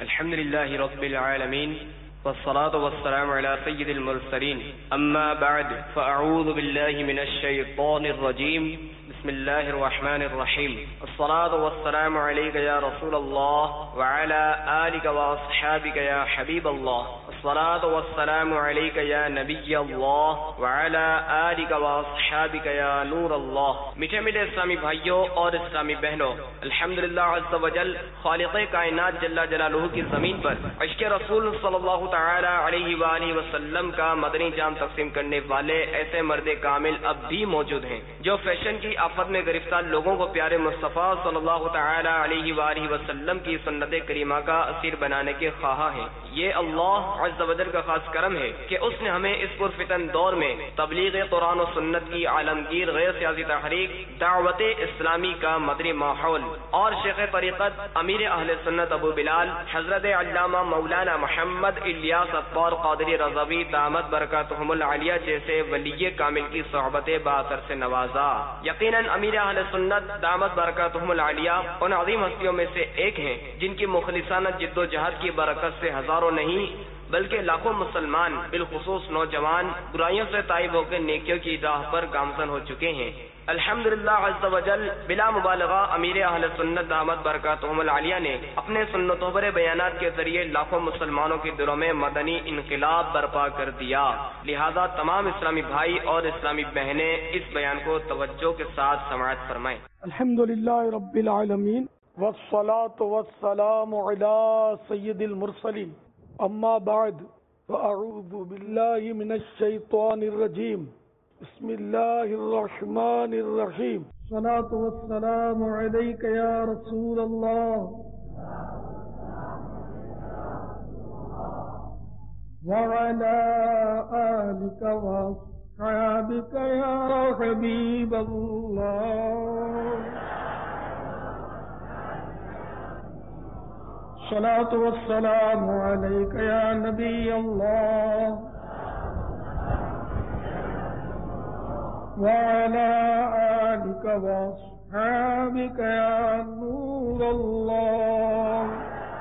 الحمد لله رب العالمين والصلاة والسلام على سيد المرسلين أما بعد فأعوذ بالله من الشيطان الرجيم بسم الله الرحمن الرحيم الصلاة والسلام عليك يا رسول الله وعلى آلك وأصحابك يا حبيب الله الصلاة والسلام عليك يا نبي الله وعلى آلك وأصحابك يا نور الله. میٹھے میٹھے اسلامی بھائیوں اور اسلامی بہنوں، الحمدللہ عز وجل خالق کائنات جل جلالہ کی زمین پر عشق رسول صلی اللہ تعالی علیہ وآلہ وسلم کا مدنی جام تقسیم کرنے والے ایسے مرد کامل اب بھی موجود ہیں جو فیشن کی آفت میں گرفتار لوگوں کو پیارے مصطفیٰ صلی اللہ تعالی علیہ وآلہ وسلم کی سنت کریمہ کا اسیر بنانے کے خواہاں ہیں. یہ اللہ عز و جل کا خاص کرم ہے کہ اس نے ہمیں اس پرفتن دور میں تبلیغ قرآن و سنت کی عالمگیر غیر سیاسی تحریک دعوت اسلامی کا مدنی ماحول اور شیخ طریقت امیر اہل سنت ابو بلال حضرت علامہ مولانا محمد الیاس اطہار قادری رضوی دامت برکاتہم العالیہ جیسے ولی کامل کی صحبت باثر سے نوازا. یقیناً امیر اہل سنت دامت برکاتہم العالیہ ان عظیم ہستیوں میں سے ایک ہیں جن کی مخلصانہ جد و جہد کی برکت سے ہزاروں نہیں بلکہ لاکھوں مسلمان بالخصوص نوجوان برائیوں سے تائب ہو کر نیکیوں کی راہ پر گامزن ہو چکے ہیں. الحمدللہ عز و جل بلا مبالغہ امیر اہل سنت دامت برکاتہم العالیہ نے اپنے سنتوں پر بیانات کے ذریعے لاکھوں مسلمانوں کے دلوں میں مدنی انقلاب برپا کر دیا. لہذا تمام اسلامی بھائی اور اسلامی بہنیں اس بیان کو توجہ کے ساتھ سماعت فرمائیں. الحمدللہ رب العالمین والصلاة والسلام علی سید المرسلین اما بعد فاعوذ باللہ من الشیطان الرجیم بسم اللہ الرحمن الرحیم الصلاة والسلام علیک یا رسول اللہ وعلی آلک واصحابک یا حبیب اللہ الصلاة والسلام عليك يا نبي الله وعلى آلك وأصحابك يا نور الله.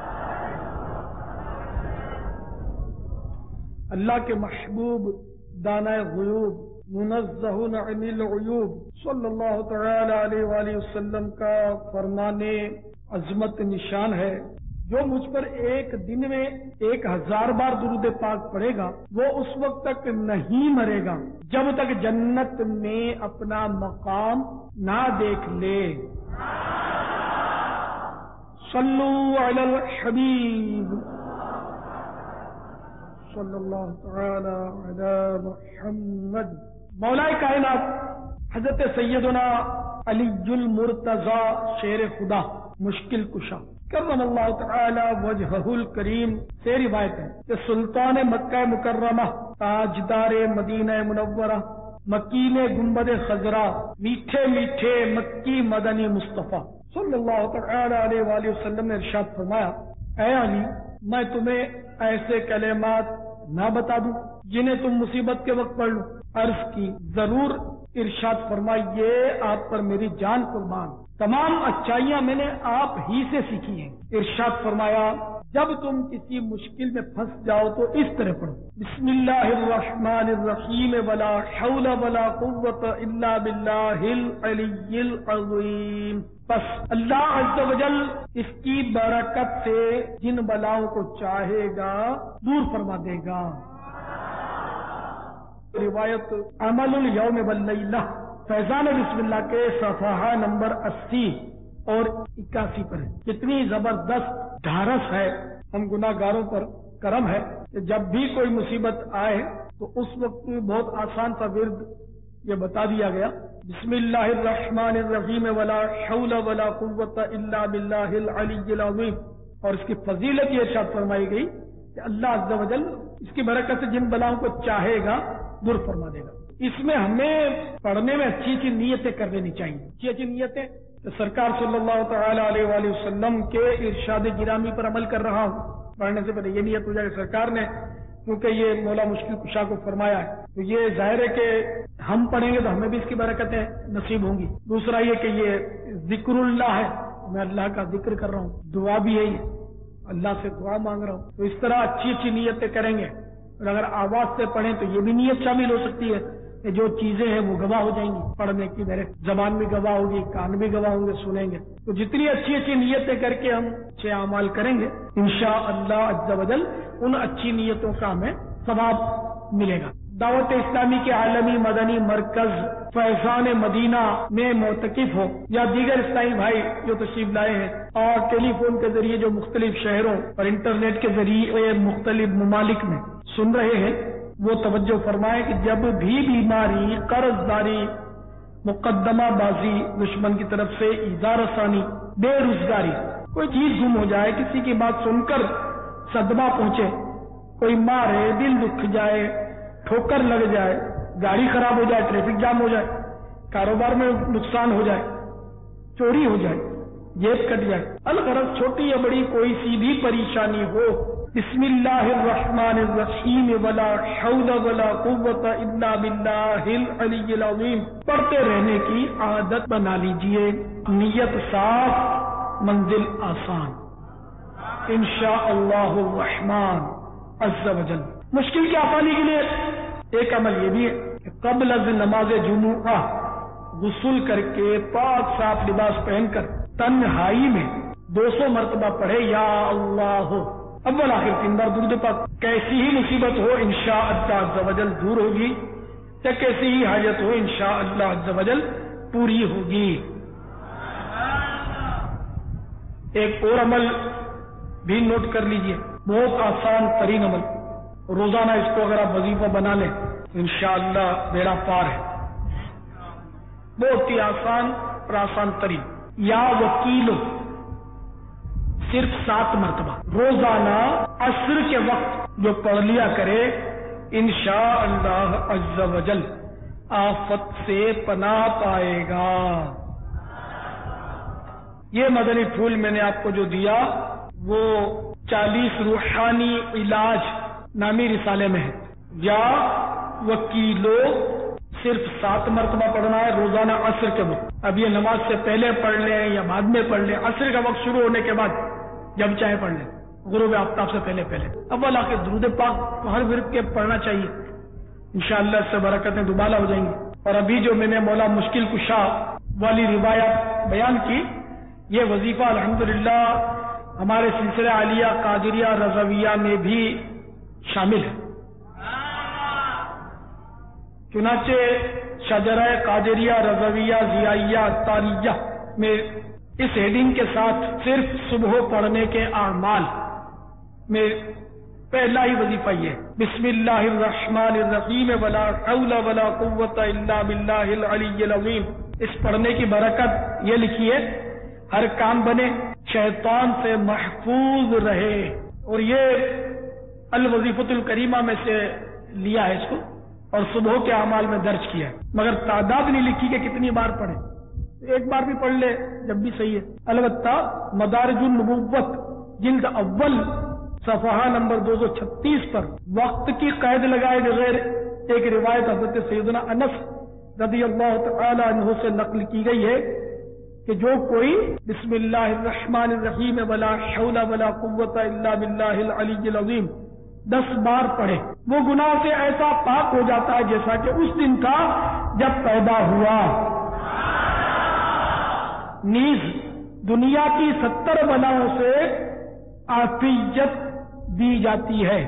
اللہ کے محبوب دانہ غیوب منزہ عن العیوب صلی اللہ تعالی علیہ وآلہ وسلم کا فرمان عظمت نشان ہے جو مجھ پر ایک دن میں 1000 بار درود پاک پڑھے گا وہ اس وقت تک نہیں مرے گا جب تک جنت میں اپنا مقام نہ دیکھ لے. صلو علی الحبیب صلی اللہ تعالی علی محمد. مولا کائنات حضرت سیدنا علی المرتضی شیر خدا مشکل کشا کرم اللہ تعالی وجہہ الکریم سے روایت ہے کہ سلطان مکہ مکرمہ تاجدار مدینہ منورہ مکین گنبد خضرا میٹھے میٹھے مکی مدنی مصطفیٰ صلی اللہ تعالی علیہ وآلہ وسلم نے ارشاد فرمایا اے علی میں تمہیں ایسے کلمات نہ بتا دوں جنہیں تم مصیبت کے وقت پڑھ لو. عرض کی ضرور. ارشاد فرمائیے آپ پر میری جان قربان تمام اچھائیاں میں نے آپ ہی سے سیکھی ہیں. ارشاد فرمایا جب تم کسی مشکل میں پھنس جاؤ تو اس طرح پڑھو بسم اللہ الرحمن الرحیم ولا حول ولا قوت الا باللہ العلی العظیم. بس اللہ عز و جل اس کی برکت سے جن بلاؤں کو چاہے گا دور فرما دے گا. روایت عمل الیوم واللیلہ فیضان بسم اللہ کے صفحہ نمبر 80 اور 81 پر ہے. کتنی زبردست ڈھارس ہے. ہم گناہ گاروں پر کرم ہے کہ جب بھی کوئی مصیبت آئے تو اس وقت بہت آسان سا ورد یہ بتا دیا گیا بسم اللہ الرحمن الرحیم ولا حول ولا قوت الا باللہ العلی العظیم. اور اس کی فضیلت یہ ارشاد فرمائی گئی کہ اللہ عز و جل اس کی برکت سے جن بلاؤں کو چاہے گا دور فرما دے گا. اس میں ہمیں پڑھنے میں اچھی اچھی نیتیں کر لینی چاہیے. اچھی اچھی نیتیں کہ سرکار صلی اللہ تعالی علیہ وآلہ وسلم کے ارشاد گرامی پر عمل کر رہا ہوں. پڑھنے سے پہلے یہ نیت ہو جائے کہ سرکار نے کیونکہ یہ مولا مشکل کشا کو فرمایا ہے تو یہ ظاہر ہے کہ ہم پڑھیں گے تو ہمیں بھی اس کی برکتیں نصیب ہوں گی. دوسرا یہ کہ یہ ذکر اللہ ہے، میں اللہ کا ذکر کر رہا ہوں. دعا بھی ہے اللہ سے دعا مانگ رہا ہوں. تو اس طرح اچھی اچھی نیتیں کریں گے. اور اگر آواز سے پڑھیں تو یہ بھی نیت شامل ہو سکتی ہے کہ جو چیزیں ہیں وہ گواہ ہو جائیں گی پڑھنے کی. میرے زبان بھی گواہ ہوگی, کان بھی گواہ ہوں گے, سنیں گے. تو جتنی اچھی اچھی نیتیں کر کے ہم اچھے اعمال کریں گے انشاءاللہ عز و جل ان اچھی نیتوں کا ہمیں ثواب ملے گا. دعوت اسلامی کے عالمی مدنی مرکز فیضان مدینہ میں معتکف ہو یا دیگر اسلامی بھائی جو تشریف لائے ہیں اور ٹیلی فون کے ذریعے جو مختلف شہروں اور انٹرنیٹ کے ذریعے مختلف ممالک میں سن رہے ہیں وہ توجہ فرمائیں کہ جب بھی بیماری, قرض داری, مقدمہ بازی دشمن کی طرف سے ایذا رسانی, بے روزگاری, کوئی چیز گم ہو جائے, کسی کی بات سن کر صدمہ پہنچے, کوئی مارے, دل دکھ جائے, ٹھوکر لگ جائے, گاڑی خراب ہو جائے, ٹریفک جام ہو جائے, کاروبار میں نقصان ہو جائے, چوری ہو جائے, جیب کٹ جائے, الغرض چھوٹی یا بڑی کوئی سی بھی پریشانی ہو, بسم اللہ الرحمن الرحیم ولا حول ولا قوت الا باللہ العلی العظیم پڑھتے رہنے کی عادت بنا لیجئے. نیت صاف, منزل آسان انشاءاللہ الرحمن عز و جل. مشکل کے آسانی کے لیے ایک عمل یہ بھی ہے کہ قبل از نماز جمعہ غسل کر کے پاک صاف لباس پہن کر تنہائی میں 200 مرتبہ پڑھے یا اللہ. اول آخر 3 بار درود پاک. کیسی ہی مصیبت ہو انشاءاللہ عز و جل دور ہوگی, یا کیسی ہی حاجت ہو انشاءاللہ عز و جل پوری ہوگی. ایک اور عمل بھی نوٹ کر لیجئے, بہت آسان ترین عمل. روزانہ اس کو اگر آپ وظیفہ بنا لیں تو انشاءاللہ بیڑا پار ہے. بہت ہی آسان اور آسان ترین. یا وکیل صرف 7 مرتبہ روزانہ عصر کے وقت جو پڑھ لیا کرے انشاءاللہ عز و جل آفت سے پناہ پائے گا. یہ مدنی پھول میں نے آپ کو جو دیا وہ 40 روحانی علاج نامی رسالے میں ہے. یا وکیلو صرف 7 مرتبہ پڑھنا ہے روزانہ عصر کے وقت. اب یہ نماز سے پہلے پڑھ لیں یا بعد میں پڑھ لیں, عصر کا وقت شروع ہونے کے بعد جب چاہے پڑھ لیں, غروب آفتاب سے پہلے. اول آخر درود پاک ہر ورد کے پڑھنا چاہیے, انشاءاللہ اس سے برکتیں دوبالا ہو جائیں گی. اور ابھی جو میں نے مولا مشکل کشا والی روایت بیان کی, یہ وظیفہ الحمدللہ ہمارے سلسلہ عالیہ قادریہ رضویہ میں بھی شامل ہے. چنانچہ شجرہ قادریہ رضویہ ضیائیہ تاریہ میں اس ہیڈنگ کے ساتھ صرف صبح پڑھنے کے اعمال میں پہلا ہی وظیفہ یہ ہے, بسم اللہ الرحمن الرحیم ولا حول ولا قوت الا باللہ العلی العظیم. اس پڑھنے کی برکت یہ لکھی ہے ہر کام بنے, شیطان سے محفوظ رہے. اور یہ الوظیفۃ الکریمہ میں سے لیا ہے اس کو, اور صبح کے اعمال میں درج کیا ہے, مگر تعداد نہیں لکھی کہ کتنی بار پڑھیں. ایک بار بھی پڑھ لے جب بھی صحیح ہے. البتہ مدارج النبوت جلد اول صفحہ نمبر 236 پر وقت کی قید لگائے بغیر ایک روایت حضرت سیدنا انس رضی اللہ تعالی عنہ سے نقل کی گئی ہے کہ جو کوئی بسم اللہ الرحمن الرحیم ولا حول ولا قوت الا باللہ العلی العظیم 10 بار پڑھے, وہ گناہ سے ایسا پاک ہو جاتا ہے جیسا کہ اس دن تھا جب پیدا ہوا. نیز دنیا کی 70 بلاؤں سے عافیت دی جاتی ہے,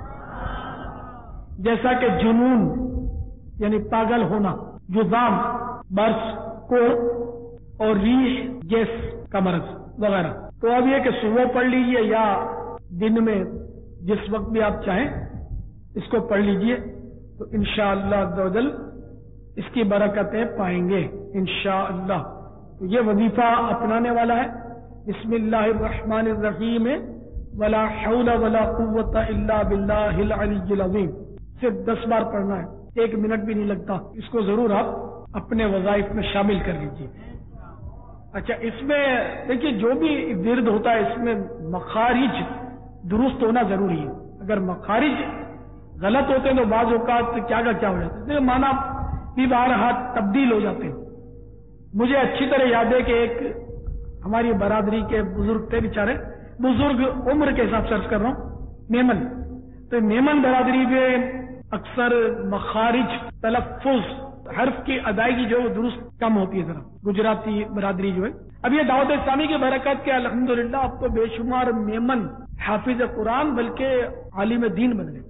جیسا کہ جنون یعنی پاگل ہونا, جذام, برس, کوڑ اور ریش گیس کا مرض وغیرہ. تو اب یہ کہ صبح پڑھ لیجئے یا دن میں جس وقت بھی آپ چاہیں اس کو پڑھ لیجئے, تو انشاءاللہ عز و جل اس کی برکتیں پائیں گے انشاءاللہ. تو یہ وظیفہ اپنانے والا ہے, بسم اللہ الرحمن الرحیم ولا حول ولا قوت الا باللہ العلی العظیم. صرف 10 بار پڑھنا ہے, 1 منٹ بھی نہیں لگتا. اس کو ضرور آپ اپنے وظائف میں شامل کر لیجیے. اچھا, اس میں دیکھیے جو بھی ورد ہوتا ہے اس میں مخارج درست ہونا ضروری ہے. اگر مخارج غلط ہوتے ہیں تو بعض اوقات کیا کا کیا ہو جاتا ہے, معنی بھی بہرحال تبدیل ہو جاتے ہیں. مجھے اچھی طرح یاد ہے کہ ایک ہماری برادری کے بزرگ تھے بیچارے, बुजुर्ग उम्र के हिसाब से अर्ज कर रहा हूँ, मेमन। तो मेमन बरादरी में अक्सर मखारिज, तलफ़ुज़, हर्फ की अदायगी जो दुरुस्त कम होती है, जरा गुजराती बरादरी जो है। अब ये दावत इस्लामी की बरकत के अल्हम्दुलिल्लाह अब तो बेशुमार मेमन हाफिज कुरान बल्कि आलिम दीन बन गए,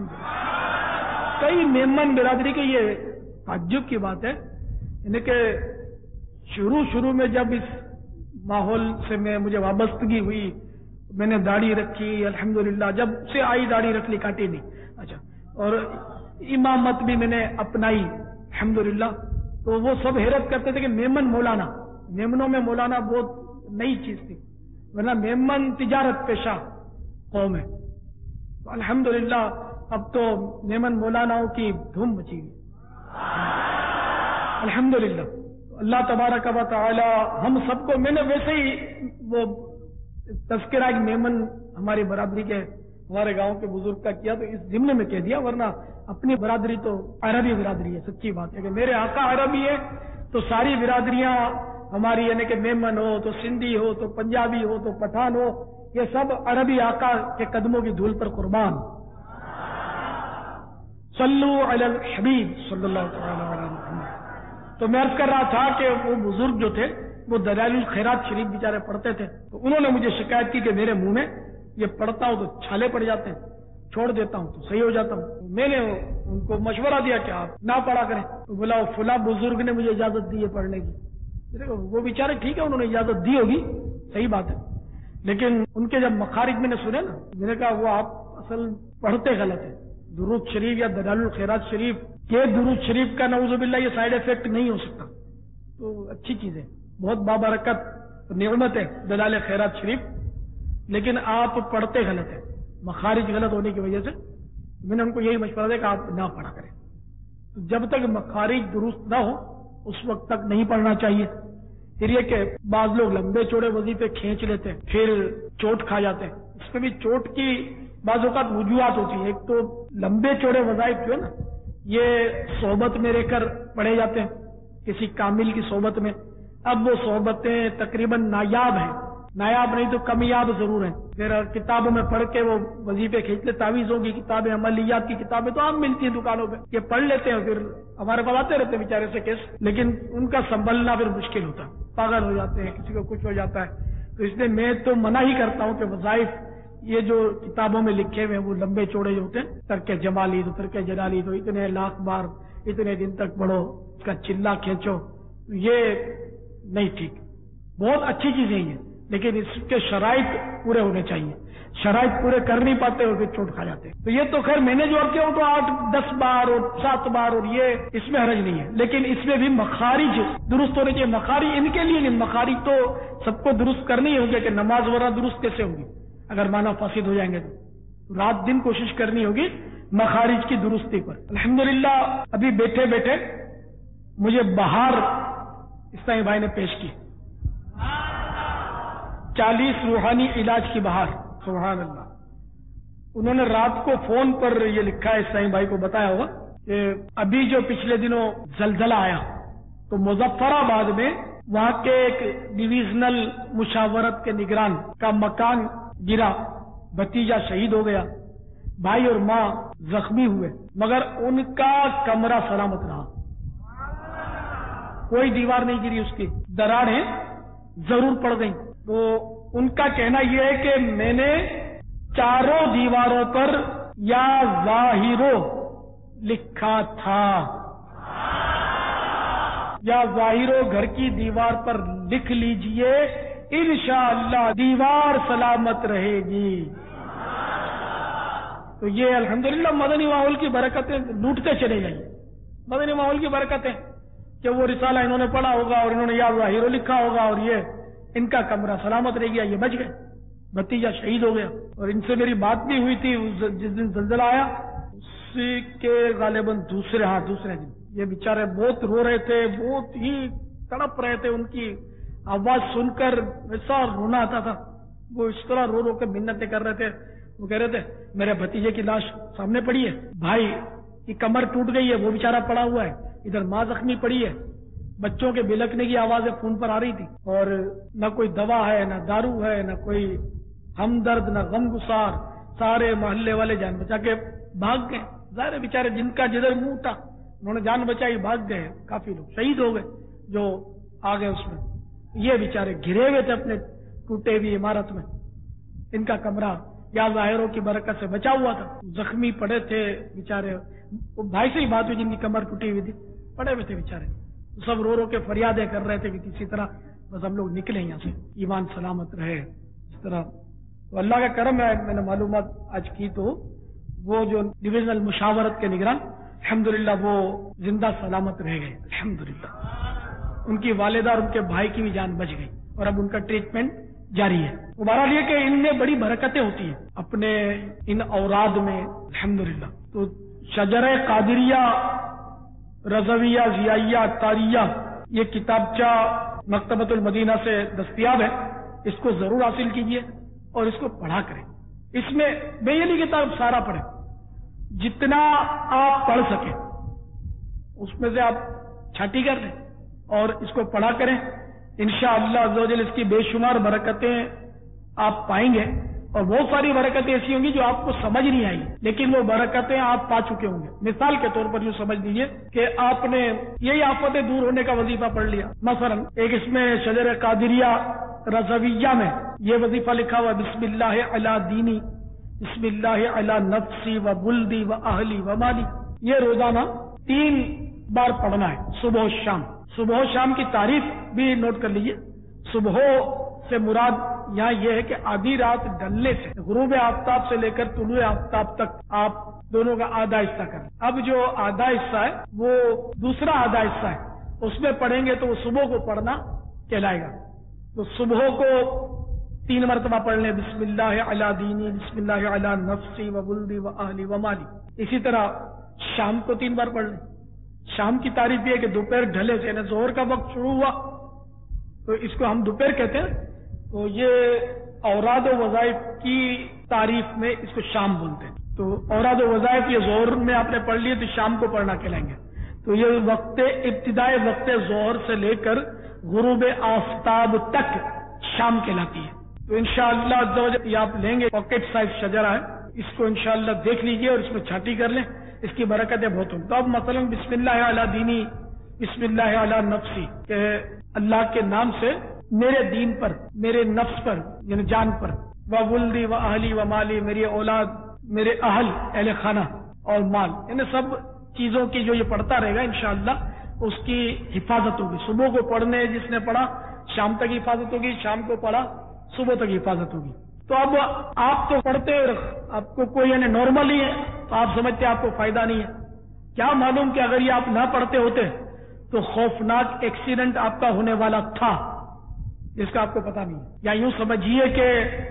कई मेमन बिरादरी के। ये ताज्जुब की बात है, यानी कि शुरू में जब इस माहौल से मुझे वाबस्तगी हुई, मैंने दाढ़ी रखी अल्हम्दुलिल्लाह, जब से आई दाढ़ी रख ली, काटी नहीं, अच्छा, और इमामत भी मैंने अपनाई अल्हम्दुलिल्लाह। तो वो सब हैरत करते थे कि मेमन मौलाना, मेमनों में मौलाना बहुत नई चीज थी, वरना मेमन तिजारत पेशा कौम है। तो अल्हम्दुलिल्लाह अब तो मेमन मौलानाओं की धूम मची गई अल्हम्दुलिल्लाह। अल्लाह तबारक व तआला हम सबको, मैंने वैसे ही वो तज़किरा मेमन हमारी बरादरी के, हमारे गांव के बुजुर्ग का किया तो इस जिम्मे में कह दिया, वरना अपनी बरादरी तो अरबी बिरादरी है। सच्ची बात है कि मेरे आका अरबी है तो सारी बिरादरियां हमारी, यानी कि मेमन हो तो सिंधी हो तो पंजाबी हो तो पठान हो, ये सब अरबी आका के कदमों की धूल पर कुर्बान। सल्लू अलल हबीब सल्लल्लाहु अलैहि वसल्लम। तो मैं अर्ज कर रहा था कि वो बुजुर्ग जो थे वो दलाइल खैरात शरीफ बेचारे पढ़ते थे, तो उन्होंने मुझे शिकायत की कि मेरे मुंह में ये पढ़ता हूं तो छाले पड़ जाते हैं, छोड़ देता हूं तो सही हो जाता हूं। मैंने उनको मशवरा दिया कि आप ना पढ़ा करें, तो बोला वो फुला बुजुर्ग ने मुझे इजाजत दी है पढ़ने की। वो बेचारे ठीक है, उन्होंने इजाजत दी होगी, सही बात है, लेकिन उनके जब मखारिज मैंने सुने ना, मैंने कहा वो आप असल पढ़ते गलत है। दुरूद शरीफ या दलाइल खैरात शरीफ, ये दुरूद शरीफ का नऊजुबिल्लाह ये साइड इफेक्ट नहीं हो सकता, तो अच्छी चीज है, बहुत बाबरकत नेमत है दलाइल खैरात शरीफ, लेकिन आप पढ़ते गलत है, मखारिज गलत होने की वजह से। मैंने उनको यही मशवरा दिया कि आप ना पढ़ा करें, तो जब तक मखारिज दुरुस्त ना हो उस वक्त तक नहीं पढ़ना चाहिए। फिर ये कि बाज लोग लंबे चौड़े वजीफे खींच लेते हैं, फिर चोट खा जाते हैं। इसमें भी चोट की बाज़ औक़ात वजूहात होती है। एक तो लंबे चौड़े वज़ाइफ जो है ना, ये सोहबत में रहकर पढ़े जाते हैं, किसी कामिल की सोहबत में। अब वो सोहबतें तकरीबन नायाब हैं, नायाब नहीं तो कमियाब जरूर हैं। फिर किताबों में पढ़ के वो वजीफे खींच ले, तावीज़ों की किताबें, अमलियात की किताबें तो आम मिलती हैं दुकानों पे, ये पढ़ लेते हैं, फिर हमारे पास आते रहते हैं बेचारे से केस, लेकिन उनका संभलना फिर मुश्किल होता है, पागल हो जाते हैं, किसी को कुछ हो जाता है। तो इसलिए मैं तो मना ही करता हूं कि वज़ाइफ ये जो किताबों में लिखे हुए हैं वो लंबे चौड़े जो होते हैं, तर्के जमाली तो तर्के जलाली तो इतने लाख बार इतने दिन तक पढ़ो, इसका चिल्ला खींचो, ये नहीं ठीक। बहुत अच्छी चीजें हैं, लेकिन इसके शराइत पूरे होने चाहिए। शराइत पूरे कर नहीं पाते और फिर चोट खा जाते हैं। तो ये तो खैर मैंने जो किया तो 8-10 बार और 7 बार, और ये इसमें हरज नहीं है, लेकिन इसमें भी मखारिज दुरुस्त होने चाहिए। मखारिज इनके लिए नहीं, मखारिज तो सबको दुरुस्त करनी होगी कि नमाज वगैरह दुरुस्त कैसे होगी अगर माना फासिद हो जाएंगे तो रात दिन कोशिश करनी होगी मखारिज की दुरुस्ती पर। अल्हम्दुलिल्लाह अभी बैठे बैठे मुझे बहार इस्लामी भाई ने पेश की, 40 रूहानी इलाज की बहार, सुभान अल्लाह। उन्होंने रात को फोन पर ये लिखा है, इस्लामी भाई को बताया होगा कि अभी जो पिछले दिनों जलजला आया तो मुजफ्फराबाद में वहां के एक डिविजनल मुशावरत के निगरान का मकान गिरा, भतीजा शहीद हो गया, भाई और मां जख्मी हुए, मगर उनका कमरा सलामत रहा, कोई दीवार नहीं गिरी, उसकी दरारें जरूर पड़ गई। तो उनका कहना यह है कि मैंने चारों दीवारों पर या जाहिरो लिखा था, या जाहिरो घर की दीवार पर लिख लीजिए, इंशाअल्लाह दीवार सलामत रहेगी। तो ये अल्हम्दुलिल्लाह मदनी माहौल की बरकतें लूटते चले जाइए, मदनी माहौल की बरकतें कि वो रिसाला इन्होंने पढ़ा होगा और इन्होंने या जाहिरो लिखा होगा और ये इनका कमरा सलामत रह गया, ये बच गए, भतीजा शहीद हो गया। और इनसे मेरी बात भी हुई थी जिस दिन जल्जला आया, उसी के गालिबन दूसरे दिन ये बेचारे बहुत रो रहे थे, बहुत ही तड़प रहे थे, उनकी आवाज सुनकर ऐसा रोना आता था, वो इस तरह रो रो के मिन्नतें कर रहे थे। वो कह रहे थे मेरे भतीजे की लाश सामने पड़ी है, भाई की कमर टूट गई है, वो बेचारा पड़ा हुआ है, इधर माँ जख्मी पड़ी है, बच्चों के बिलकने की आवाजें फोन पर आ रही थी, और न कोई दवा है, न दारू है, न कोई ہمدرد نہ غم گسار، سارے محلے والے جان بچا کے بھاگ گئے. ظاہر بیچارے جن کا جدھر منہ تھا انہوں نے جان بچائی، بھاگ گئے. کافی لوگ شہید ہو گئے جو آ گئے اس میں. یہ بیچارے گھرے ہوئے تھے اپنے ٹوٹے ہوئی عمارت میں، ان کا کمرہ یا ظاہروں کی برکت سے بچا ہوا تھا. زخمی پڑے تھے بیچارے، بھائی سے ہی بات ہوئی جن کی کمر ٹوٹی ہوئی تھی، پڑے ہوئے تھے بیچارے. سب رو رو کے فریادیں کر رہے تھے کہ کسی طرح بس ہم لوگ نکلیں یہاں سے، ایمان سلامت رہے. اس طرح تو اللہ کا کرم ہے، میں نے معلومات آج کی تو وہ جو ڈویژنل مشاورت کے نگران الحمدللہ وہ زندہ سلامت رہ گئے الحمدللہ. ان کی والدہ اور ان کے بھائی کی بھی جان بچ گئی اور اب ان کا ٹریٹمنٹ جاری ہے. بہرحال یہ کہ ان میں بڑی برکتیں ہوتی ہیں اپنے ان اوراد میں الحمدللہ. تو شجرہ قادریہ رضویہ ضیائیہ تاریہ یہ کتابچہ مکتبۃ المدینہ سے دستیاب ہے، اس کو ضرور حاصل کیجیے اور اس کو پڑھا کریں. اس میں میں یہ نہیں کہتا آپ سارا پڑھیں، جتنا آپ پڑھ سکیں اس میں سے آپ چھانٹی کر لیں اور اس کو پڑھا کریں. انشاءاللہ عز و جل اس کی بے شمار برکتیں آپ پائیں گے، اور بہت ساری برکتیں ایسی ہوں گی جو آپ کو سمجھ نہیں آئی لیکن وہ برکتیں آپ پا چکے ہوں گے. مثال کے طور پر یوں سمجھ لیجیے کہ آپ نے یہی آفتیں دور ہونے کا وظیفہ پڑھ لیا. مثلا ایک اس میں شجر قادریہ رضویہ میں یہ وظیفہ لکھا ہوا، بسم اللہ علی دینی، بسم اللہ علی نفسی و بلدی و اہلی و مالی. یہ روزانہ 3 بار پڑھنا ہے، صبح و شام. صبح و شام کی تعریف بھی نوٹ کر لیجیے. صبح سے مراد یہاں یہ ہے کہ آدھی رات ڈلنے سے غروب آفتاب سے لے کر طلوع آفتاب تک آپ دونوں کا آدھا حصہ کریں. اب جو آدھا حصہ ہے وہ دوسرا آدھا حصہ ہے، اس میں پڑھیں گے تو وہ صبح کو پڑھنا کہلائے گا. تو صبح کو 3 مرتبہ پڑھ لیں، بسم اللہ علی دینی، بسم اللہ علی نفسی و بلدی و اہلی و مالی. اسی طرح شام کو 3 بار پڑھ لیں. شام کی تعریف یہ ہے کہ دوپہر ڈھلے سے، یعنی ظہر کا وقت شروع ہوا تو اس کو ہم دوپہر کہتے ہیں، تو یہ اوراد و وظائف کی تعریف میں اس کو شام بولتے ہیں. تو اوراد و وظائف یہ ظہر میں آپ نے پڑھ لیے تو شام کو پڑھنا کہلائیں گے. تو یہ وقت ابتدائے وقت ظہر سے لے کر غروب آفتاب تک شام کہلاتی ہے. تو انشاءاللہ عز و جل یہ آپ لیں گے، پاکٹ سائز شجرہ ہے، اس کو انشاءاللہ دیکھ لیجئے اور اس میں چھانٹی کر لیں، اس کی برکتیں بہت ہوں. تو اب مثلا بسم اللہ علی دینی، بسم اللہ علی نفسی، کہ اللہ کے نام سے میرے دین پر، میرے نفس پر یعنی جان پر، و ولدی و اہلی و مالی، میری اولاد، میرے اہل، اہل خانہ اور مال، یعنی سب چیزوں کی جو یہ پڑھتا رہے گا انشاءاللہ اس کی حفاظت ہوگی. صبح کو پڑھنے جس نے پڑھا شام تک حفاظت ہوگی، شام کو پڑھا صبح تک حفاظت ہوگی. تو اب آپ تو پڑھتے، آپ کو کوئی یعنی نارمل ہی ہے تو آپ سمجھتے آپ کو فائدہ نہیں ہے. کیا معلوم کہ اگر یہ آپ نہ پڑھتے ہوتے تو خوفناک ایکسیڈنٹ آپ کا ہونے والا تھا جس کا آپ کو پتا نہیں ہے. یا یوں سمجھیے کہ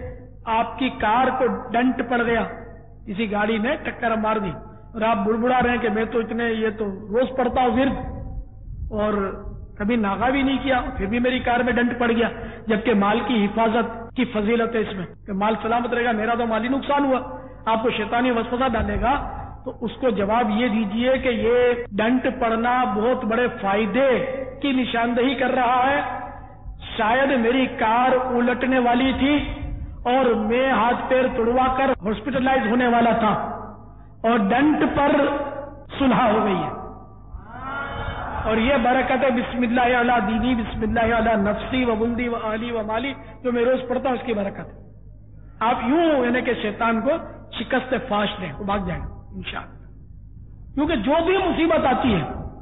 آپ کی کار کو ڈنٹ پڑ گیا، کسی گاڑی نے ٹکر مار دی اور آپ بڑبڑا رہے ہیں کہ میں تو اتنے یہ تو روز پڑھتا ہوں ورد اور کبھی ناغا بھی نہیں کیا، پھر بھی میری کار میں ڈنٹ پڑ گیا، جبکہ مال کی حفاظت کی فضیلت ہے اس میں کہ مال سلامت رہے گا، میرا تو مالی نقصان ہوا. آپ کو شیطانی وسوسہ ڈالے گا تو اس کو جواب یہ دیجئے کہ یہ ڈنٹ پڑنا بہت بڑے فائدے کی نشاندہی کر رہا ہے. شاید میری کار الٹنے والی تھی اور میں ہاتھ پیر توڑوا کر ہاسپٹلائز ہونے والا تھا اور ڈنٹ پر صلح ہو گئی ہے. اور یہ برکت ہے بسم اللہ علی دینی، بسم اللہ علی نفسی و بلدی و اہلی و مالی جو میں روز پڑھتا ہوں، اس کی برکت ہے. آپ یوں یعنی کہ شیطان کو شکست فاش دیں، وہ بھاگ جائیں گے انشاءاللہ. کیونکہ جو بھی مصیبت آتی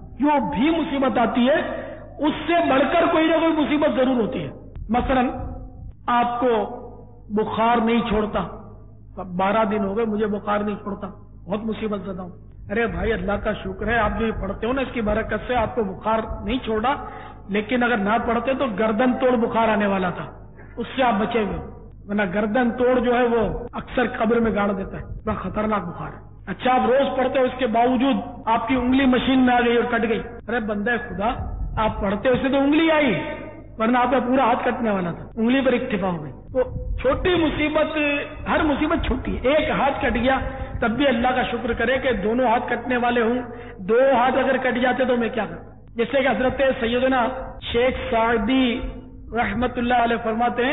ہے اس سے بڑھ کر کوئی نہ کوئی مصیبت ضرور ہوتی ہے. مثلا آپ کو بخار نہیں چھوڑتا، 12 دن ہو گئے مجھے بخار نہیں چھوڑتا، بہت مصیبت زدہ ہوں. ارے بھائی اللہ کا شکر ہے آپ جو یہ پڑھتے ہو نا اس کی برکت سے آپ کو بخار نہیں چھوڑا، لیکن اگر نہ پڑھتے تو گردن توڑ بخار آنے والا تھا، اس سے آپ بچے ہوئے. ورنہ گردن توڑ جو ہے وہ اکثر قبر میں گاڑ دیتا ہے، بڑا خطرناک بخار ہے. اچھا آپ روز پڑھتے ہو، اس کے باوجود آپ کی انگلی مشین میں آ گئی اور کٹ گئی. ارے بندہ خدا آپ پڑھتے ہو، اسے تو انگلی آئی، ورنہ آپ کا پورا ہاتھ کٹنے والا تھا، انگلی پر اکتفا ہو گئی. تو چھوٹی مصیبت، ہر مصیبت چھوٹی ہے. ایک ہاتھ کٹ گیا تب بھی اللہ کا شکر کرے کہ دونوں ہاتھ کٹنے والے ہوں. 2 ہاتھ اگر کٹ جاتے تو میں کیا کرتا. جیسے کہ حضرت سیدنا شیخ سعدی رحمت اللہ علیہ فرماتے ہیں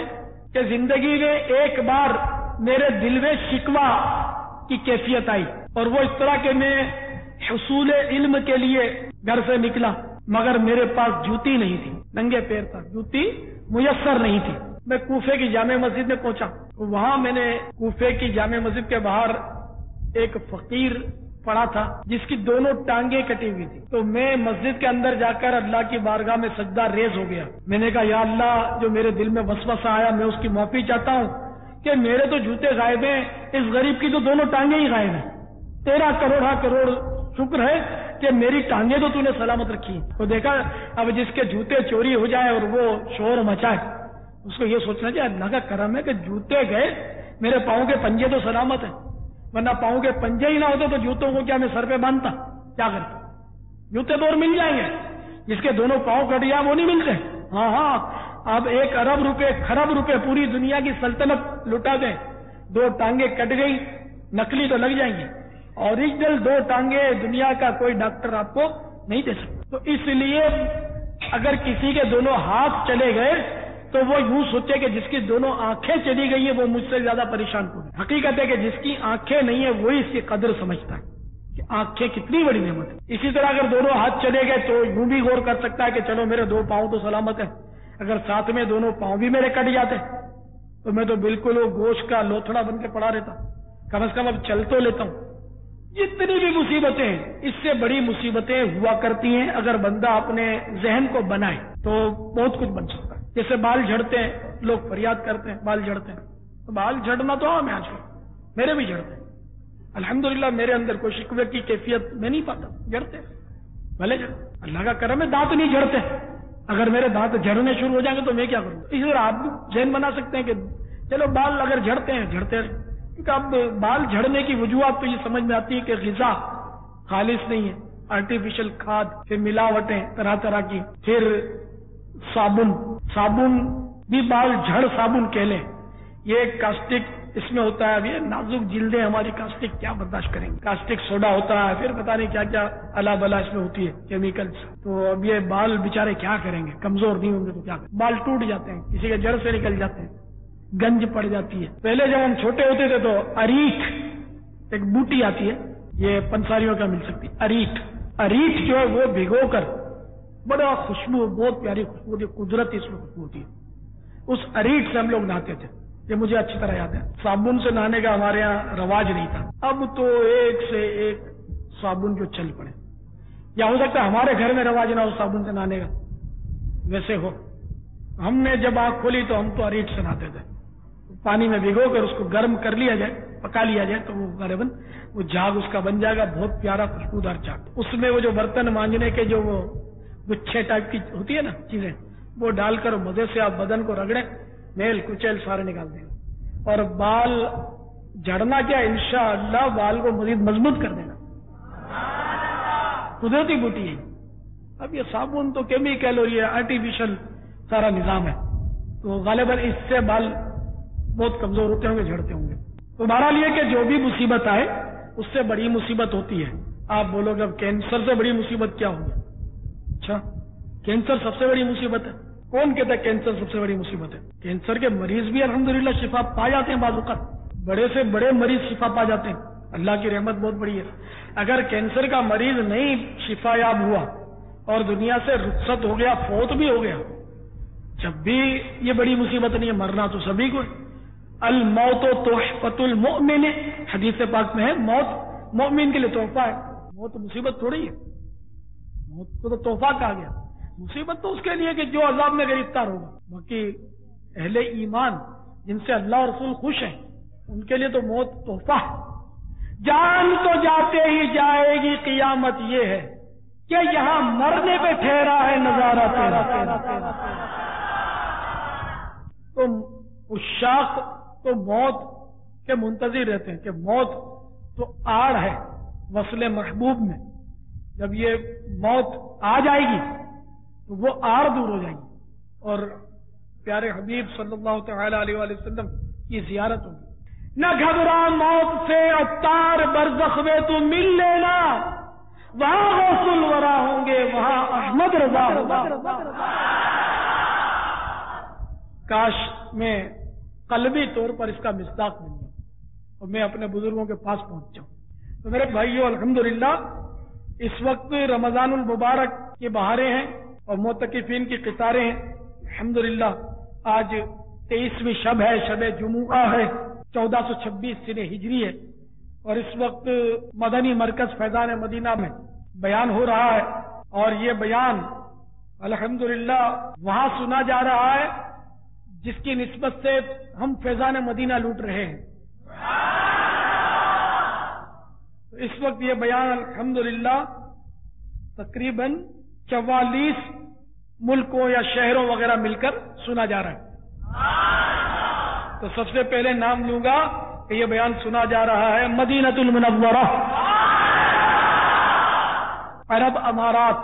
کہ زندگی میں ایک بار میرے دل میں شکوہ کی کیفیت آئی، اور وہ اس طرح کہ میں حصول علم کے لیے گھر سے نکلا، مگر میرے پاس جوتی نہیں تھی، ننگے پیر تھا، جوتی میسر نہیں تھی۔ میں کوفے کی جامع مسجد میں پہنچا، وہاں میں نے کوفے کی جامع مسجد کے باہر ایک فقیر پڑا تھا جس کی دونوں ٹانگیں کٹی ہوئی تھی، تو میں مسجد کے اندر جا کر اللہ کی بارگاہ میں سجدہ ریز ہو گیا۔ میں نے کہا یا اللہ، جو میرے دل میں وسوسہ آیا میں اس کی معافی چاہتا ہوں کہ میرے تو جوتے غائب ہیں، اس غریب کی تو دونوں ٹانگیں ہی غائب ہیں، تیرا کروڑ شکر ہے کہ میری ٹانگیں تو تو نے سلامت رکھی ہیں۔ تو دیکھا، اب جس کے جوتے چوری ہو جائے اور وہ شور مچائے، اس کو یہ سوچنا چاہیے اللہ کا کرم ہے کہ جوتے گئے، میرے پاؤں کے پنجے تو سلامت ہیں، ورنہ پاؤں کے پنجے ہی نہ ہوتے تو جوتوں کو کیا میں سر پہ باندھتا، کیا کرتا؟ جوتے تو اور مل جائیں گے، جس کے دونوں پاؤں کٹ گیا وہ نہیں ملتے۔ ہاں، اب 1 ارب روپے، خرب روپے، پوری دنیا کی سلطنت لٹا دیں، 2 ٹانگیں کٹ گئی، نقلی تو لگ جائیں گی، اوریجنل 2 ٹانگیں دنیا کا کوئی ڈاکٹر آپ کو نہیں دے سکتا۔ تو اس لیے اگر کسی کے دونوں ہاتھ چلے گئے تو وہ یوں سوچے کہ جس کی دونوں آنکھیں چلی گئی ہیں وہ مجھ سے زیادہ پریشان ہو گئے۔ حقیقت ہے کہ جس کی آنکھیں نہیں ہیں وہی اس کی قدر سمجھتا ہے کہ آنکھیں کتنی بڑی نعمت ہے۔ اسی طرح اگر دونوں ہاتھ چلے گئے تو یوں بھی غور کر سکتا ہے کہ چلو میرے 2 پاؤں تو سلامت ہیں، اگر ساتھ میں دونوں پاؤں بھی میرے کٹ جاتے تو میں تو بالکل وہ گوشت کا لوتھڑا بن کے پڑا رہتا، کم از کم اب چل تو لیتا ہوں۔ جتنی بھی مصیبتیں ہیں، اس سے بڑی مصیبتیں ہوا کرتی ہیں اگر بندہ اپنے ذہن کو بنائے تو بہت کچھ بن سکتا ہے۔ جیسے بال جھڑتے ہیں، لوگ فریاد کرتے ہیں بال جھڑتے ہیں، تو بال جھڑنا تو عام ہے، آج کل میرے بھی جھڑتے ہیں، الحمدللہ میرے اندر کوئی شکوے کی کیفیت میں نہیں پاتا، جھڑتے بھلے جھڑتے، اللہ کا کرم ہے دانت نہیں جھڑتے۔ اگر میرے دانت جھڑنے شروع ہو جائیں گے تو میں کیا کروں؟ اسی طرح آپ ذہن بنا سکتے ہیں کہ چلو بال اگر جھڑتے ہیں جھڑتے رہیں، کیونکہ اب بال جھڑنے کی وجوہات تو یہ سمجھ میں آتی ہے کہ غذا خالص نہیں ہے، آرٹیفیشل کھاد، پھر ملاوٹیں طرح طرح کی، پھر صابن بھی بال جھڑ صابن کہہ لیں، یہ کاسٹک اس میں ہوتا ہے۔ اب یہ نازک جلدیں ہماری کاسٹک کیا برداشت کریں گے، کاسٹک سوڈا ہوتا ہے، پھر پتہ نہیں کیا کیا الا بلا اس میں ہوتی ہے کیمیکلز، تو اب یہ بال بیچارے کیا کریں گے، کمزور نہیں ہوں گے تو کیا کریں، بال ٹوٹ جاتے ہیں، کسی کے جڑ سے نکل جاتے ہیں، گنج پڑ جاتی ہے۔ پہلے جب ہم چھوٹے ہوتے تھے تو اریٹھ ایک بوٹی آتی ہے، یہ پنساریوں کا مل سکتی، اریٹھ جو ہے وہ بھگو کر، بڑا خوشبو، بہت پیاری خوشبو ہوتی ہے، قدرتی اس میں خوشبو ہوتی ہے، اس اریٹھ سے ہم لوگ نہاتے تھے، یہ مجھے اچھی طرح یاد ہے۔ صابن سے نہانے کا ہمارے یہاں رواج نہیں تھا، اب تو ایک سے ایک صابن جو چل پڑے، یا ہو سکتا ہے ہمارے گھر میں رواج نہ ہو صابن سے نہانے کا، ویسے ہو۔ ہم نے جب آنکھ کھولی تو ہم تو اریٹھ سے نہاتے تھے، پانی میں بھگو کر اس کو گرم کر لیا جائے، پکا لیا جائے تو وہ غالباً وہ جھاگ اس کا بن جائے گا، بہت پیارا خوشبودار جھاگ۔ اس میں وہ جو برتن مانجنے کے جو وہ گچھے ٹائپ کی ہوتی ہے نا چیزیں، وہ ڈال کر مزے سے آپ بدن کو رگڑیں، میل کچیل سارے نکال دیں گے، اور بال جھڑنا کیا انشاءاللہ بال کو مزید مضبوط کر دینا، قدرتی بوٹی ہے۔ اب یہ صابن تو کیمیکل اور یہ آرٹیفیشل سارا نظام ہے، تو غالباً اس سے بال بہت کمزور ہوتے ہوں گے، جھڑتے ہوں گے۔ تو بہرحال یہ کہ جو بھی مصیبت آئے اس سے بڑی مصیبت ہوتی ہے۔ آپ بولو گے اب کینسر سے بڑی مصیبت کیا ہوگی؟ اچھا، کینسر سب سے بڑی مصیبت ہے؟ کون کہتا ہے کینسر سب سے بڑی مصیبت ہے؟ کینسر کے مریض بھی الحمدللہ شفا پا جاتے ہیں، بعض اوقات بڑے سے بڑے مریض شفا پا جاتے ہیں، اللہ کی رحمت بہت بڑی ہے۔ اگر کینسر کا مریض نہیں شفا یاب ہوا اور دنیا سے رخصت ہو گیا، فوت بھی ہو گیا، جب بھی یہ بڑی مصیبت نہیں ہے، مرنا تو سبھی کو ہے۔ الموت تحفۃ المؤمن، حدیث پاک میں ہے موت مومن کے لیے تحفہ ہے۔ موت مصیبت تھوڑی ہے، موت کو تو تحفہ کہا گیا، مصیبت تو اس کے لیے کہ جو عذاب میں گرفتار ہوگا۔ باقی اہل ایمان جن سے اللہ اور رسول خوش ہیں ان کے لیے تو موت تحفہ ہے۔ جان تو جاتے ہی جائے گی، قیامت یہ ہے کہ یہاں مرنے پہ ٹھہرا ہے نظارہ تیرا۔ تو عشاق تو موت کے منتظر رہتے ہیں کہ موت تو آڑ ہے وصل محبوب میں، جب یہ موت آ جائے گی تو وہ آڑ دور ہو جائے گی اور پیارے حبیب صلی اللہ تعالی علیہ وآلہ وسلم کی زیارت ہوگی۔ نہ گھبرا موت سے اتار برزخ میں تو مل لینا، وہاں غوث الورا ہوں گے، وہاں احمد رضا ہوگا۔ کاش میں قلبی طور پر اس کا مصداق بن جاؤں اور میں اپنے بزرگوں کے پاس پہنچ جاؤں. تو میرے بھائیوں، الحمدللہ اس وقت رمضان المبارک کی بہاریں ہیں اور معتکفین کی قطاریں ہیں. الحمدللہ آج 23ویں شب ہے، شب جمعہ ہے، 1426 سن ہجری ہے، اور اس وقت مدنی مرکز فیضان مدینہ میں بیان ہو رہا ہے، اور یہ بیان الحمدللہ وہاں سنا جا رہا ہے جس کی نسبت سے ہم فیضان مدینہ لوٹ رہے ہیں. تو اس وقت یہ بیان الحمدللہ تقریباً 44 ملکوں یا شہروں وغیرہ مل کر سنا جا رہا ہے. تو سب سے پہلے نام لوں گا کہ یہ بیان سنا جا رہا ہے مدینہ المنورہ، عرب امارات،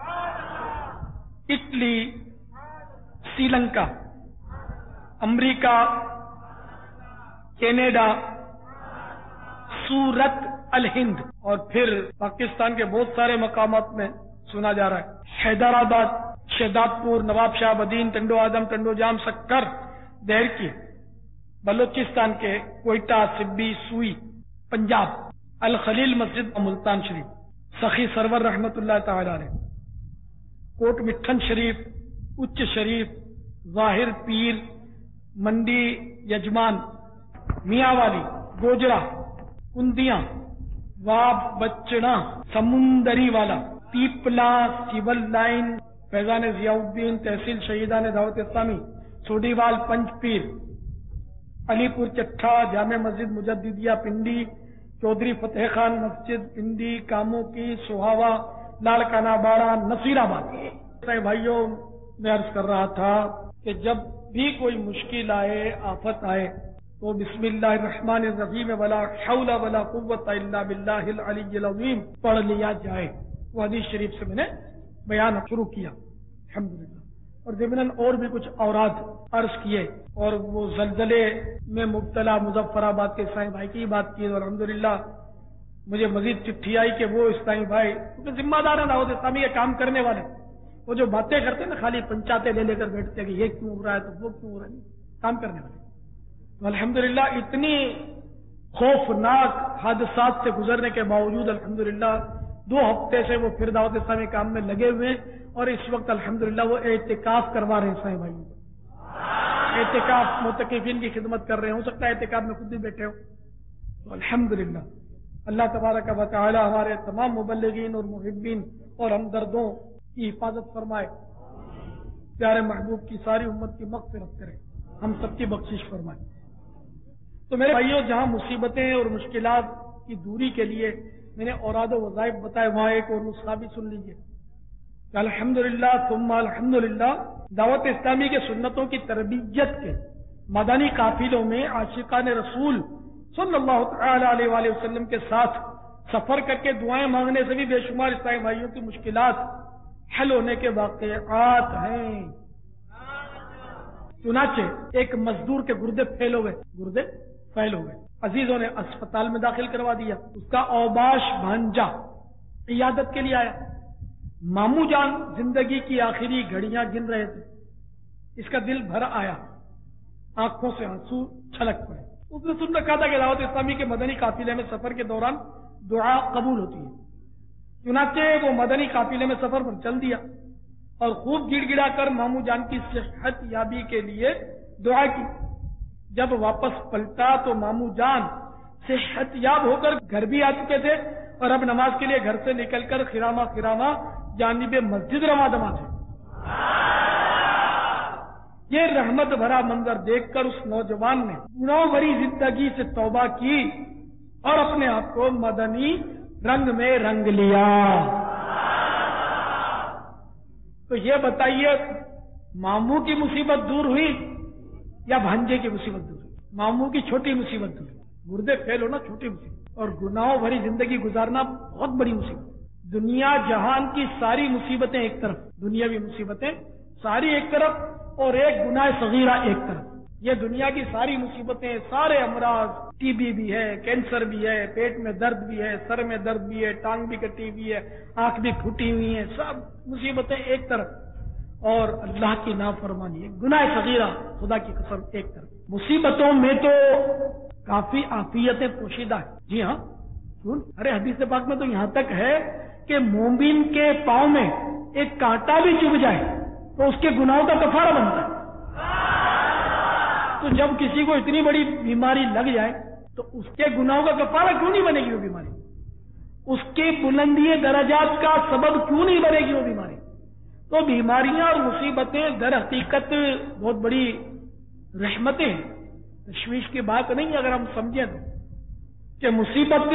اٹلی، سری لنکا، امریکہ، کینیڈا، سورت الہند، اور پھر پاکستان کے بہت سارے مقامات میں سنا جا رہا ہے. حیدرآباد، شہداد پور، نواب شاہ بدین، ٹنڈو آدم، ٹنڈو جام، سکر، دہر کی، بلوچستان کے کوئٹہ، سبی، سوئی، پنجاب، الخلیل مسجد، ملتان شریف، سخی سرور رحمت اللہ تعالی علیہ، کوٹ مٹھن شریف، اچ شریف، ظاہر پیر، منڈی یجمان، میاں والی، گوجرا، کندیاں، واب، بچڑا، سمندری والا، Pipla, civil line, Faizan Ziauddin, تحصیل شہیدان دعوت اسلامی، سوڈی وال، پنچ پیر، علی پور چٹھا، جامع مسجد مجددیہ پنڈی، چودھری فتح خان مسجد پنڈی، کاموں کی، سہاوا، لاڑکانہ باڑہ، نصیر آباد. بھائیوں، میں عرض کر رہا تھا کہ جب بھی کوئی مشکل آئے، آفت آئے، تو بسم اللہ الرحمن الرحیم ولا حول ولا قوت الا باللہ العلی العظیم پڑھ لیا جائے. وہ حدیث شریف سے میں نے بیان شروع کیا الحمدللہ، اور ضمناً اور بھی کچھ اوراد عرض کیے، اور وہ زلزلے میں مبتلا مظفر آباد کے اسلامی بھائی کی بات کی، اور الحمدللہ مجھے مزید چٹھی آئی کہ وہ اسلامی بھائی کیونکہ ذمہ دار ہیں دعوت اسلامی کے کام کرنے والے، وہ جو باتیں کرتے ہیں نا، خالی پنچاتے لے کر بیٹھتے ہیں کہ یہ کیوں ہو رہا ہے تو وہ کیوں ہو رہا ہے، کام کرنے والے. تو الحمدللہ اتنی خوفناک حادثات سے گزرنے کے باوجود الحمدللہ 2 ہفتے سے وہ پھر دعوت اسلامی کام میں لگے ہوئے ہیں، اور اس وقت الحمدللہ وہ اعتکاف کروا رہے ہیں. اسلامی بھائیوں اعتکاف، معتکفین کی خدمت کر رہے ہیں، ہو سکتا ہے اعتکاف میں خود بھی بیٹھے ہو. تو الحمدللہ اللہ تبارک و تعالی ہمارے تمام مبلغین اور محبین اور ہمدردوں کی حفاظت فرمائے، پیارے محبوب کی ساری امت کی مغفرت کرے، ہم سب کی بخشش فرمائے. تو میرے بھائیوں، جہاں مصیبتیں اور مشکلات کی دوری کے لیے میں نے اوراد و وظائف بتائے، وہاں ایک اور نسخہ بھی سن لیجیے. الحمدللہ ثم الحمدللہ دعوت اسلامی کے سنتوں کی تربیت کے مدنی قافلوں میں عاشقان رسول صلی اللہ تعالی علیہ وآلہ وسلم کے ساتھ سفر کر کے دعائیں مانگنے سے بھی بے شمار اسلامی بھائیوں کی مشکلات حل ہونے کے واقعات ہیں. چنانچہ ایک مزدور کے گردے پھیل ہو گئے، عزیزوں نے اسپتال میں داخل کروا دیا. اس کا اوباش بھانجا عیادت کے لیے آیا. ماموں جان زندگی کی آخری گھڑیاں گن رہے تھے. اس کا دل بھر آیا، آنکھوں سے آنسو چھلک پڑے. اس نے سن رکھا تھا کہ دعوت اسلامی کے مدنی قافلے میں سفر کے دوران دعا قبول ہوتی ہے. چنانچہ وہ مدنی قافلے میں سفر پر چل دیا اور خوب گڑ گڑا کر ماموں جان کی صحت یابی کے لیے دعا کی. جب واپس پلٹا تو ماموں جان صحت یاب ہو کر گھر بھی آ چکے تھے اور اب نماز کے لیے گھر سے نکل کر خراما جانب مسجد رواں دما تھے. یہ رحمت بھرا منظر دیکھ کر اس نوجوان نے گناہ بھری زندگی سے توبہ کی اور اپنے آپ کو مدنی رنگ میں رنگ لیا. تو یہ بتائیے، ماموں کی مصیبت دور ہوئی یا بھانجے کی مصیبت دور ہوئی؟ ماموں کی چھوٹی مصیبت دور ہوئی. گردے فیل ہونا چھوٹی مصیبت، اور گناہوں بھری زندگی گزارنا بہت بڑی مصیبت. دنیا جہان کی ساری مصیبتیں ایک طرف، دنیاوی مصیبتیں ساری ایک طرف، اور ایک گناہ صغیرہ ایک طرف. یہ دنیا کی ساری مصیبتیں، سارے امراض، ٹی بی بھی ہے، کینسر بھی ہے، پیٹ میں درد بھی ہے، سر میں درد بھی ہے، ٹانگ بھی کٹی ہوئی ہے، آنکھ بھی پھوٹی ہوئی ہیں، سب مصیبتیں ایک طرف، اور اللہ کی نافرمانی، گناہ صغیرہ خدا کی قسم ایک طرف. मुसीबतों में तो काफी आफियतें पोशीदा है। जी हाँ, सुन, अरे हदीस पाक में तो यहां तक है कि मोमिन के पांव में एक कांटा भी चुभ जाए तो उसके गुनाहों का कफारा बनता है। तो जब किसी को इतनी बड़ी बीमारी लग जाए तो उसके गुनाहों का कफारा क्यों नहीं बनेगी वो बीमारी? उसके बुलंदी दरजात का सबब क्यों नहीं बनेगी वो बीमारी? तो बीमारियां और मुसीबतें दर हकीकत बहुत बड़ी रहमतें, तशवीश की बात नहीं अगर हम समझें तो, कि मुसीबत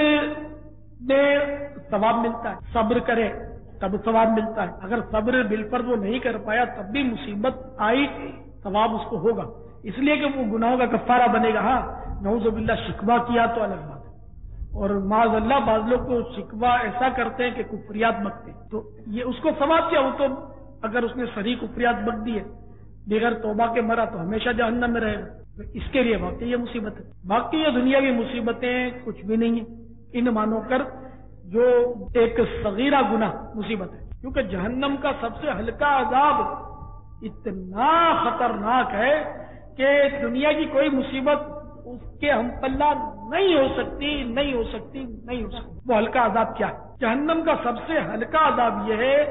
में सवाब मिलता है, सब्र करे तब सवाब मिलता है। अगर सब्र बिलफर्ज वो नहीं कर पाया तब भी मुसीबत आई, सवाब उसको होगा, इसलिए कि वो गुनाहों का कफ्फारा बनेगा। हाँ, नऊज़ुबिल्लाह शिकवा किया तो अलग बात है, और माज़अल्लाह बाज़ लोग तो शिकवा ऐसा करते हैं कि कुफ्रियात बकते हैं, तो ये उसको सवाब क्या? वो तो अगर उसने सही कुफ्रियात बक दी है बगैर तौबा के मरा तो हमेशा जहन्नम में रहेगा। तो इसके लिए बाकी ये मुसीबत है, बाकी ये दुनियावी मुसीबतें कुछ भी नहीं है इन मानो कर जो एक सगीरा गुनाह मुसीबत है, क्योंकि जहन्नम का सबसे हल्का अजाब इतना खतरनाक है कि दुनिया की कोई मुसीबत उसके हम पल्ला नहीं हो सकती, नहीं हो सकती, नहीं हो सकती। वो हल्का अजाब क्या है? जहन्नम का सबसे हल्का अजाब यह है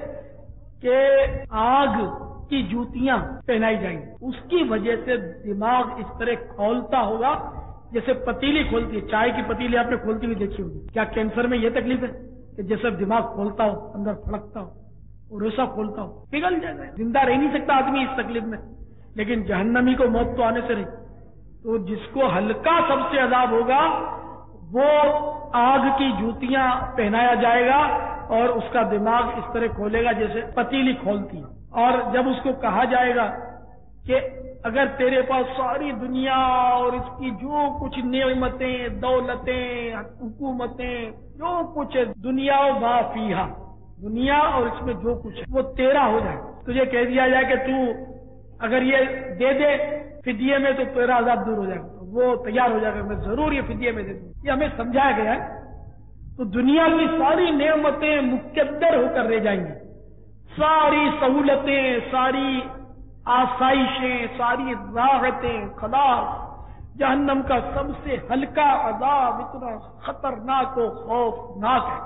कि आग की जूतियां पहनाई जाएंगी, उसकी वजह से दिमाग इस तरह खोलता होगा जैसे पतीली खोलती है, चाय की पतीली आपने खोलती हुई देखी होगी। क्या कैंसर में यह तकलीफ है कि जैसे दिमाग खोलता हो, अंदर फड़कता हो और वैसा खोलता हो, पिघल जाएगा, जिंदा रह नहीं सकता आदमी इस तकलीफ में। लेकिन जहन्नमी को मौत तो आने से रही, तो जिसको हल्का सबसे अजाब होगा वो आग की जूतियां पहनाया जाएगा और उसका दिमाग इस तरह खोलेगा जैसे पतीली खोलती है। और जब उसको कहा जाएगा कि अगर तेरे पास सारी दुनिया और इसकी जो कुछ नेमतें, दौलतें, हुकूमतें, जो कुछ है, दुनिया व मा फीहा, दुनिया और इसमें जो कुछ है वो तेरा हो जाए, तुझे कह दिया जाए कि तू अगर ये दे दे फिदिये में तो तेरा अजाब दूर हो जाएगा, तो वो तैयार हो जाएगा, मैं जरूर ये फिदिये में दे दूं। ये हमें समझाया गया है। तो दुनिया की सारी नेमतें मुकद्दर होकर रह जाएंगी, सारी सहूलतें, सारी आसाइशें, सारी राहतें, खलास। जहन्नम का सबसे हल्का अजाब इतना खतरनाक और खौफनाक है,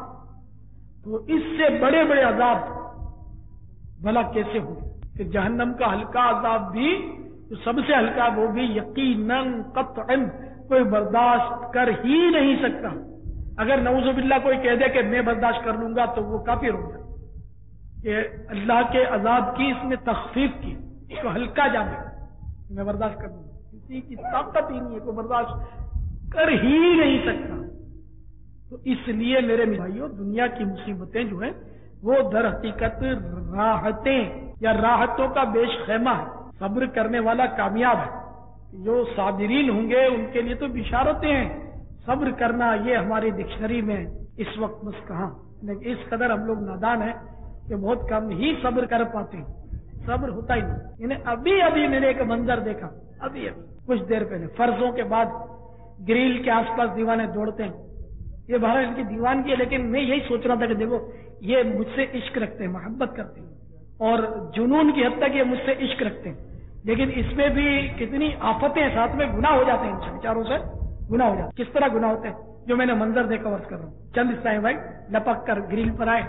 तो इससे बड़े बड़े अजाब भला कैसे हो कि जहन्नम का हल्का अजाब भी तो सबसे हल्का वो भी यकीनन कतअन कोई बर्दाश्त कर ही नहीं सकता। अगर नऊज़ुबिल्लाह कोई कह दे कि मैं बर्दाश्त कर लूंगा तो वो काफिर हो जाए कि अल्लाह के अजाब की इसमें तखफीफ की, इसको हल्का जाने मैं बर्दाश्त कर लूंगा, किसी की ताकत ही नहीं है, कोई बर्दाश्त कर ही नहीं सकता। तो इसलिए मेरे भाइयों, दुनिया की मुसीबतें जो है वो दर हकीकत राहतें या राहतों का बेश खैमा है। सब्र करने वाला कामयाब है, जो साबिरीन होंगे उनके लिए तो बिशारतें हैं। सब्र करना ये हमारी डिक्शनरी में इस वक्त बस कहाँ, लेकिन इस कदर हम लोग नादान हैं कि बहुत कम ही सब्र कर पाते हैं, सब्र होता ही नहीं। इन्हें अभी अभी मैंने एक मंजर देखा, अभी कुछ देर पहले, फर्जों के बाद ग्रिल के आसपास दीवाने दौड़ते हैं, ये बाहर इनकी दीवान की है, लेकिन मैं यही सोच रहा था कि देखो ये मुझसे इश्क रखते हैं, मोहब्बत करते हैं और जुनून की हद तक ये मुझसे इश्क रखते हैं, लेकिन इसमें भी कितनी आफतें, साथ में गुनाह हो जाते हैं, विचारों से गुनाह हो जाते हैं। किस तरह गुनाह होते हैं जो मैंने मंजर देखा वर्ष कर रहा हूँ। चंद इस्लाम भाई लपक कर ग्रिल पर आए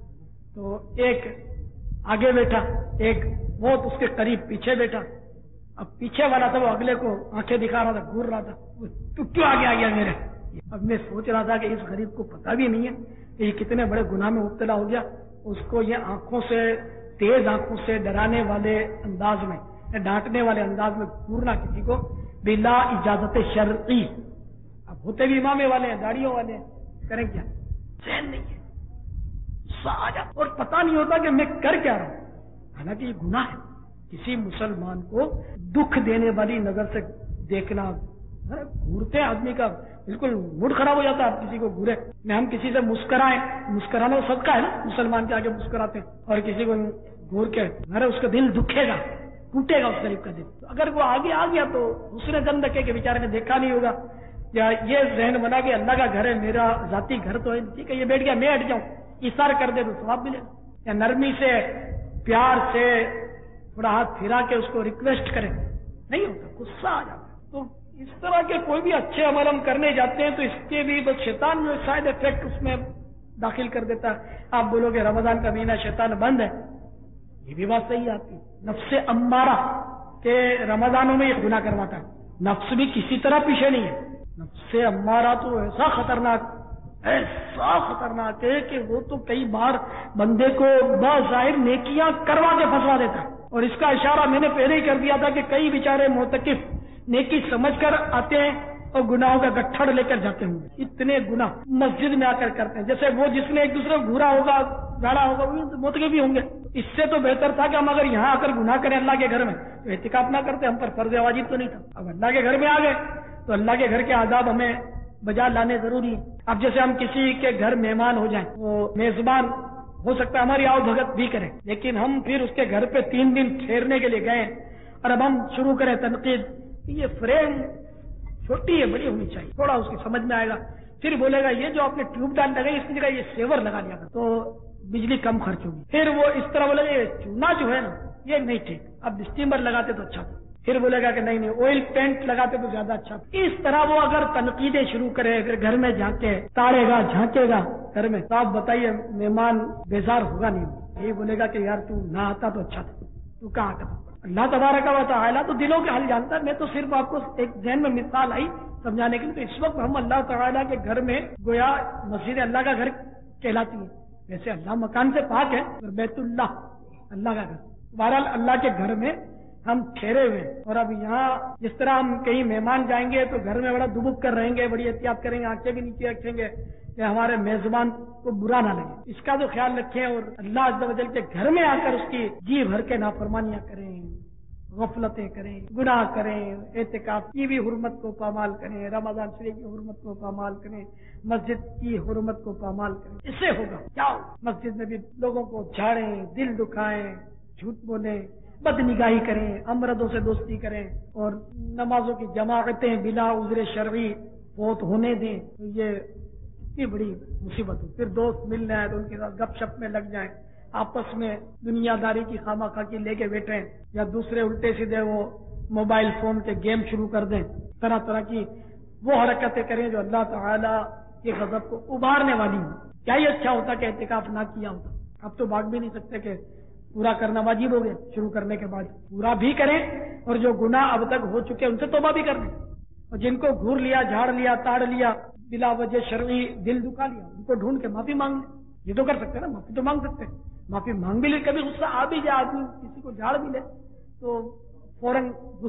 तो एक आगे बैठा, एक बहुत उसके करीब पीछे बैठा। अब पीछे वाला था वो अगले को आंखें दिखा रहा था, घूर रहा था, तू क्यों आगे आ गया मेरे। अब मैं सोच रहा था कि इस गरीब को पता भी नहीं है कि ये कितने बड़े गुनाह में मुब्तला हो गया। उसको ये आंखों से, तेज आंखों से डराने वाले अंदाज में, डांटने वाले अंदाज में घूरना किसी को बिला इजाजत शर्ई। अब होते भी इमामे वाले हैं, दाढ़ियों वाले हैं, करें क्या, सहन नहीं है, और पता नहीं होता कि मैं कर क्या रहा हूं। हालांकि ये गुनाह है किसी मुसलमान को दुख देने वाली नजर से देखना। घूरते आदमी का बिल्कुल मूड खराब हो जाता है, आप किसी को घूरे में, हम किसी से मुस्कराएं, मुस्कराना सदका है ना, मुसलमान के आगे मुस्कराते हैं, और किसी को घूर के अरे उसका दिल दुखेगा, टूटेगा उस गरीब का दिल। तो अगर वो आगे आ गया तो दूसरे दम रखे के बेचारे ने देखा नहीं होगा, या ये जहन बना के अल्लाह का घर है, मेरा जाती घर तो है, ठीक है ये बैठ गया, मैं हट जाऊं, इशारा कर दे तो सवाब मिलेगा। या नरमी से, प्यार से थोड़ा हाथ फिरा के उसको रिक्वेस्ट करें, नहीं होता, गुस्सा आ जाता। تو اس طرح کے کوئی بھی اچھے عمل ہم کرنے جاتے ہیں تو اس کے بھی بس شیطان جو شاید افیکٹ اس میں داخل کر دیتا ہے. آپ بولو گے رمضان کا مہینہ شیطان بند ہے، یہ بھی بات صحیح آتی. نفس امارہ کہ رمضانوں میں یہ گناہ کرواتا ہے، نفس بھی کسی طرح پیچھے نہیں ہے. نفس امارہ تو ایسا خطرناک ہے کہ وہ تو کئی بار بندے کو بظاہر نیکیاں کروا کے پھنسوا دیتا ہے. اور اس کا اشارہ میں نے پہلے ہی کر دیا تھا کہ کئی بیچارے معتکف نیکی سمجھ کر آتے ہیں اور گناہوں کا گٹھڑ لے کر جاتے ہوں گے. اتنے گناہ مسجد میں آ کر کرتے ہیں، جیسے وہ جس نے ایک دوسرے کو گھورا ہوگا گاڑا ہوگا وہ معتکف بھی ہوں گے. اس سے تو بہتر تھا کہ ہم اگر یہاں آ کر گناہ کریں اللہ کے گھر میں تو اعتکاف نہ کرتے، ہم پر فرض واجب تو نہیں تھا. اب اللہ کے گھر میں آ گئے تو اللہ کے گھر کے آداب ہمیں بجا لانے ضروری ہے. اب جیسے ہم کسی کے گھر مہمان ہو جائیں، وہ میزبان ہو سکتا ہے ہماری آؤ بھگت بھی کریں، لیکن ہم پھر اس کے گھر پہ 3 دن ٹھہرنے کے لیے گئے اور اب ہم شروع کریں تنقید. یہ فریم چھوٹی ہے، بڑی ہونی چاہیے، تھوڑا اس کی سمجھ میں آئے گا. پھر بولے گا یہ جو آپ نے ٹیوب ڈال لگائی اس کی جگہ یہ سیور لگا لیا تو بجلی کم خرچ ہوگی. پھر وہ اس طرح بولے گا یہ چونا جو ہے نا یہ نہیں ٹھیک، اب اسٹیمر لگاتے تو اچھا تھا. پھر بولے گا کہ نہیں آئل پینٹ لگاتے تو زیادہ اچھا. اس طرح وہ اگر تنقیدیں شروع کرے، اگر گھر میں جھانکے تاڑے گا جھانکے گا گھر میں، تو آپ بتائیے مہمان بیزار ہوگا نہیں؟ یہی بولے گا کہ یار تو نہ آتا تو اچھا تھا، تو کہاں آتا. اللہ تبارک و تعالیٰ تو دلوں کے حل جانتا ہے. میں تو صرف آپ کو ایک ذہن میں مثال آئی سمجھانے کے لیے. تو اس وقت ہم اللہ تعالیٰ کے گھر میں گویا مسجد اللہ کا گھر کہلاتی ہے. ویسے اللہ مکان سے پاک ہے اور بیت اللہ اللہ کا گھر. بہرحال اللہ کے گھر میں ہم ٹھہرے ہوئے. اور اب یہاں جس طرح ہم کہیں مہمان جائیں گے تو گھر میں بڑا دبک کر رہیں گے، بڑی احتیاط کریں گے، آنکھیں بھی نیچے رکھیں گے کہ ہمارے میزبان کو برا نہ لگے. اس کا تو خیال رکھیں اور اللہ عز و جل کے گھر میں آ کر اس کی جی بھر کے نافرمانیاں کریں، غفلتیں کریں، گناہ کریں، اعتکاف کی بھی حرمت کو پامال کریں، رمضان شریف کی حرمت کو پامال کریں، مسجد کی حرمت کو پامال کریں. اس سے ہوگا کیا؟ مسجد میں بھی لوگوں کو جھاڑیں، دل دکھائیں، جھوٹ بولیں، بد نگاہی کریں، امردوں سے دوستی کریں اور نمازوں کی جماعتیں بلا عذر شرعی فوت ہونے دیں. تو یہ اتنی بڑی مصیبت ہے. پھر دوست ملنا ہے تو ان کے ساتھ گپ شپ میں لگ جائیں، آپس میں دنیا داری کی خامہ خاکی لے کے بیٹھیں، یا دوسرے الٹے سیدھے وہ موبائل فون کے گیم شروع کر دیں، طرح طرح کی وہ حرکتیں کریں جو اللہ تعالیٰ کے غضب کو ابھارنے والی ہوں. کیا یہ اچھا ہوتا کہ اعتکاف نہ کیا ہوتا؟ اب تو بھاگ بھی نہیں سکتے کہ پورا کرنا واجب ہو گیا. شروع کرنے کے بعد پورا بھی کریں اور جو گناہ اب تک ہو چکے ان سے توبہ بھی کر دیں، اور جن کو گھور لیا، جھاڑ لیا، تاڑ لیا، بلا وجہ شرعی دل دکھا لیا، ان کو ڈھونڈ کے معافی مانگ لیں. یہ تو کر سکتے ہیں نا، معافی تو مانگ سکتے ہیں. معافی مانگ بھی لے، کبھی غصہ آ بھی جائے آدمی کسی کو جھاڑ بھی لے تو فوراً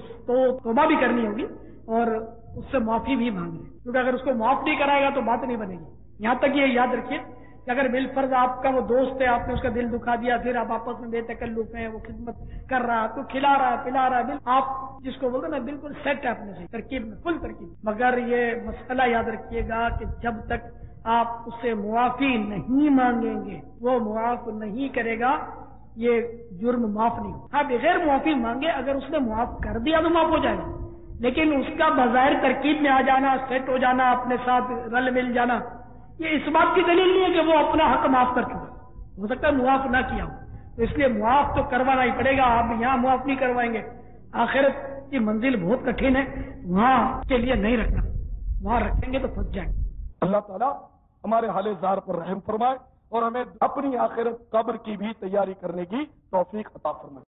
توبہ بھی کرنی ہوگی اور اس سے معافی بھی مانگ لے، کیونکہ اگر اس کو معاف نہیں کرائے گا تو بات نہیں بنے گی. یہاں تک یہ یاد رکھیے کہ اگر بالفرض آپ کا وہ دوست ہے، آپ نے اس کا دل دکھا دیا، پھر آپ آپس میں بے تکلف ہیں، وہ خدمت کر رہا ہے تو کھلا رہا ہے، پلا رہا ہے، آپ جس کو بولتے ہیں نا بالکل سیٹ ہے اپنے سے، ترکیب میں فل ترکیب. مگر یہ مسئلہ یاد رکھیے گا کہ جب تک آپ اس سے معافی نہیں مانگیں گے، وہ معاف نہیں کرے گا، یہ جرم معاف نہیں ہوگا. آپ بغیر معافی مانگے، اگر اس نے معاف کر دیا تو معاف ہو جائے گا، لیکن اس کا بظاہر ترکیب میں آ جانا، سیٹ ہو جانا، اپنے ساتھ رل مل جانا، یہ اس بات کی دلیل نہیں ہے کہ وہ اپنا حق معاف کر چکا. ہو سکتا ہے معاف نہ کیا ہو، تو اس لیے معاف تو کروانا ہی پڑے گا. آپ یہاں معاف نہیں کروائیں گے، آخرت کی منزل بہت کٹھن ہے، وہاں کے لیے نہیں رکھنا، وہاں رکھیں گے تو پھنس جائیں گے. اللہ تعالیٰ ہمارے حال زار پر رحم فرمائے اور ہمیں اپنی آخرت قبر کی بھی تیاری کرنے کی توفیق عطا فرمائے.